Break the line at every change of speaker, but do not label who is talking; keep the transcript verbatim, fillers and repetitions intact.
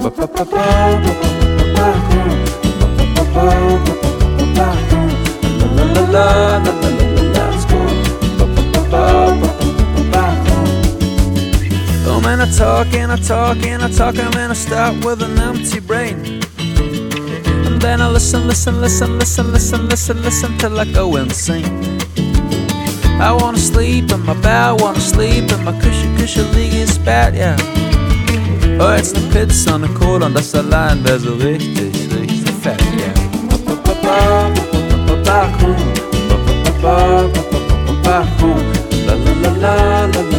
Oh man, I talk and I talk and I talk, and then I start with an empty brain. And then I listen, listen, listen, listen, listen, listen, listen till I go insane. I wanna sleep in my bed, I wanna sleep in my cushy, cushy liegis bed, yeah. Oh, jetzt ne Pizza, ne Cola und das allein wär so richtig, richtig fett, yeah. La la la la la la.